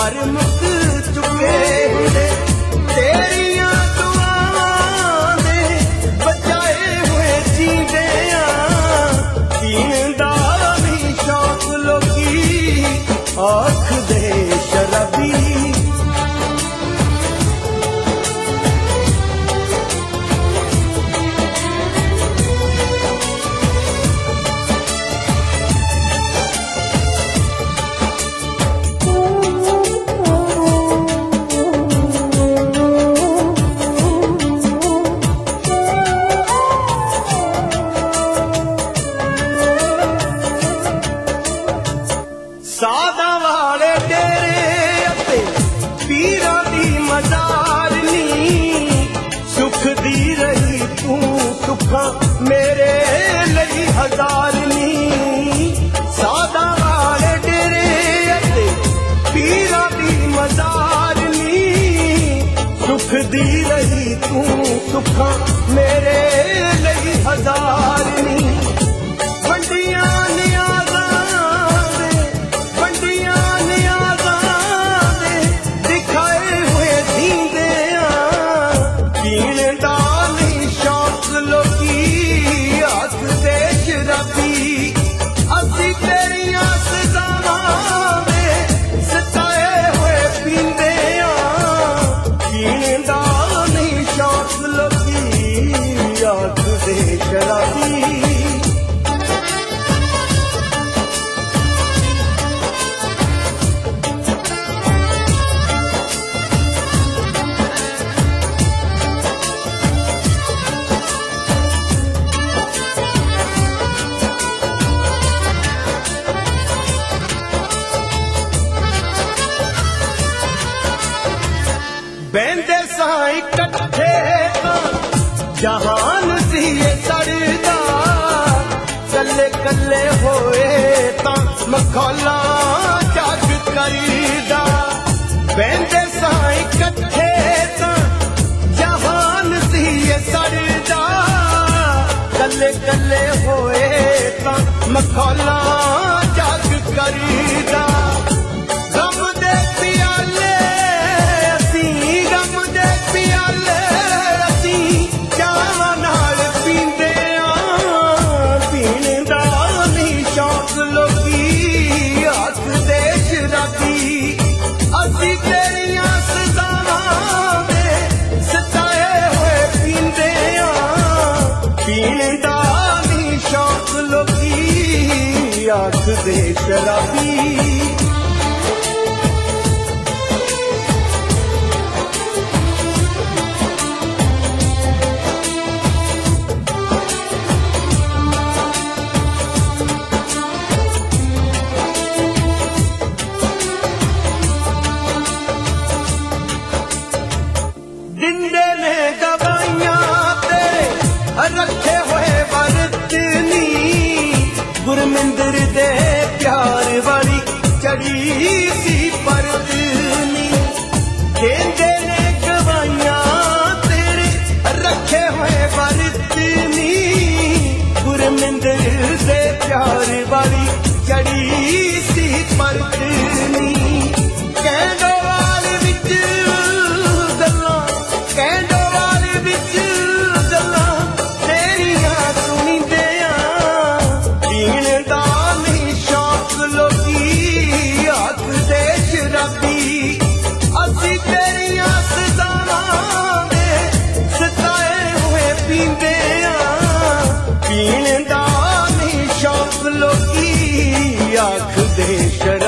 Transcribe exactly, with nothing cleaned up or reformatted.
मर मुक चुके हुए तेरिया दुआवां दे बचाए हुए जींदे पीण दा भी शौक लोकी आख दे शराबी सादा वाले डेरे अते पीरां दी मजार नी सुख दी रही तू सुखां मेरे लई हजार नी सादा वाले डेरे अते पीरां दी मजार नी सुख दी रही तू सुखां मेरे लई हजार नी वंडियां शराबी बहंदे साई कट्ठे जहान सी सड़दा कल्ले कल्ले होए तां मखौला जग करीदा बहंदे साई कट्ठे तां जहान सी सड़दा कल्ले कल्ले होए तां मखौला जग करीदा गम दे पियाले असी गम दे पियाले आख दे शराबी जिंदे ने दवाइयां तेरे रखे हुए वरतनी गुरमिंदर दे प्यार वाली चढ़ी सी परतनी कहंदे ने गवाइयां तेरे रखे हुए वरतनी गुरमिंदर दे प्यार वाली चढ़ी सी परतनी कैंडोवाल विच गल्लां कैंडोवाल विच गल्लां तेरियां सुनिंदियां पीण दा नहीं शौक लोकी आख दे शराबी असी तेरियां सजावां दे सताए हुए पींदे पीण दा नहीं शौक लोकी आख दे शराबी